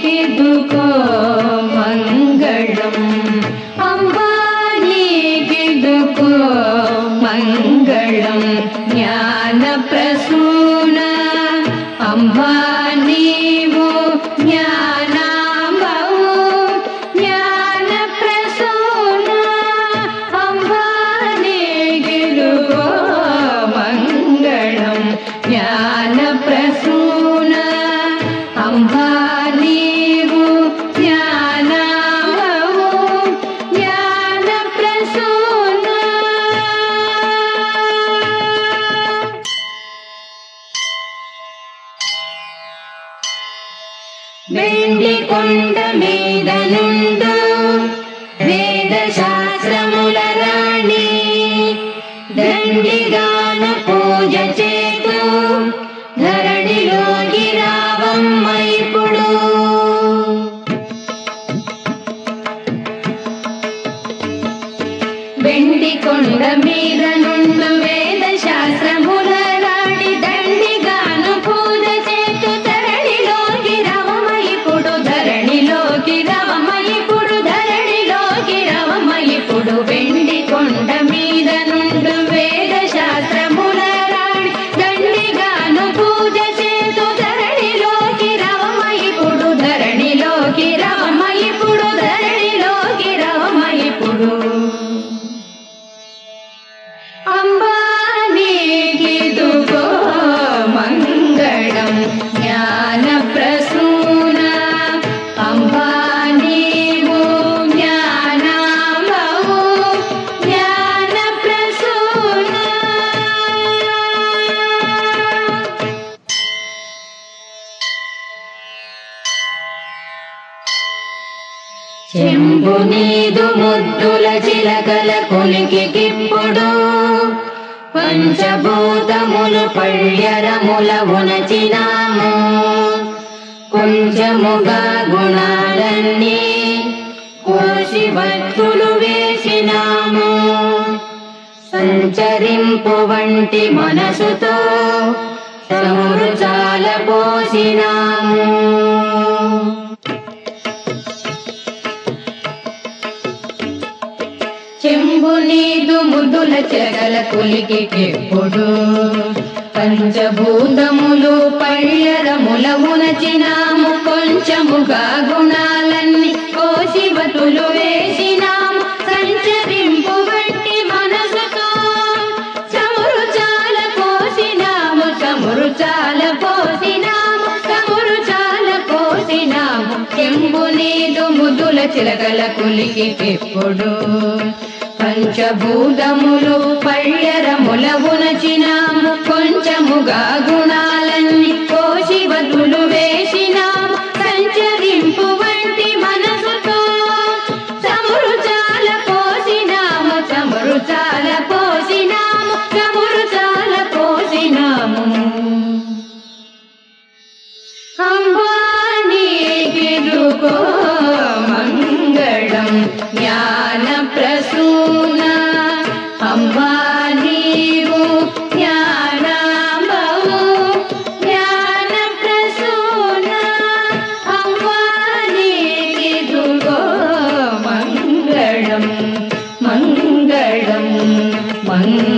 నీకిదుకో మంగళం అంబా నీకిదుకో మంగళం జ్ఞాన ప్రసూన అంబా నీవు జ్ఞానాంబవు జ్ఞాన ప్రసూన అంబా నీకిదుకో మంగళం జ్ఞాన ప్రసూన అంబా నీవు జ్ఞానాంబవు జ్ఞాన ప్రసూన వెండి కొండ మీద నుండు వేద శాస్త్రముల రాణి దండిగాను పూజ చేతు ధరణిలోకి రావమ్మ ఇప్పుడు వెండి కొండ మీద నుండు వేద శాస్త్రముల రాణి దండిగాను పూజ చేతు ధరణిలోకి రావమ్మ ఇప్పుడు ధరణిలోకి రావమ్మ ఇప్పుడు ధరణిలోకి రావమ్మ ఇప్పుడు వెండి కొండ మీద నుండు వేద శాస్త్రముల రాణి దండిగాను పూజ చేతు ధరణిలోకి రావమ్మ ఇప్పుడు ధరణిలోకి రావమ్మ ఇప్పుడు ధరణిలోకి రావమ్మ ఇప్పుడు అంబా నీకిదుకో మంగళం జ్ఞాన ప్రసూన అంబా నీవు జ్ఞానాంబవు జ్ఞాన ప్రసూన చెంబు నీదు ముద్దుల చిలకల కొలికిప్పుడు పంచభూతములు పళ్యరముల ఉనచినాము కొంచెముగా గుణాలన్నీ కోసి భక్తులు వేసినాము సంచరింపు వంటి మనసుతో సమురు చాల పోసినాము చెంబు నీదు ముద్దుల చిలకల కొలికిప్పుడు పంచభూతములు పళ్యరముల ఉనచినాము కొంచెముగా గుణాలన్నీ కోశివతులు వేసినాము సంచరింపు వంటి మనసుతో చమురు చాల పోసినాము చమురు చాల పోసినాము చమురు చాల పోసినాము చెంబు నీదు ముద్దుల చిలకల కొలికిప్పుడు పంచభూతములు పళ్యరముల ఉనచినాము కొంచెముగా గుణాలన్నీ కోశివతులు వేసినాము సంచరింపు వంటి మనసుతో చమురు చాల పోసినాము చమురు చాల పోసినాము చమురు చాల పోసినాము అంబా నీకిదుకో మంగళం జ్ఞాన ప్రసూన అంబా నీవు జ్ఞానాంబవు జ్ఞాన ప్రసూన అంబా నీకిదుకో మంగళం మంగళం మంగళం